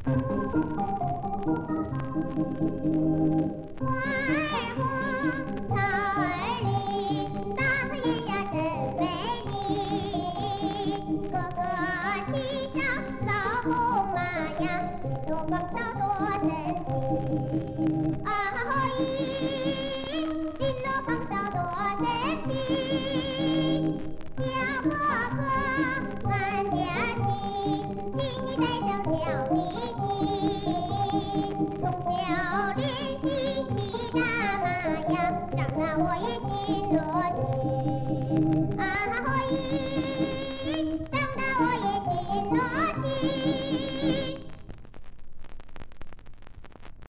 花儿红，草儿绿，大雁呀真美丽。哥哥骑上枣红马呀，骑多旁小多神奇。啊咦，骑罗旁小多神奇。小哥哥慢点儿骑，请你带上小米奇。从小练习骑大马呀，长大我也心乐趣。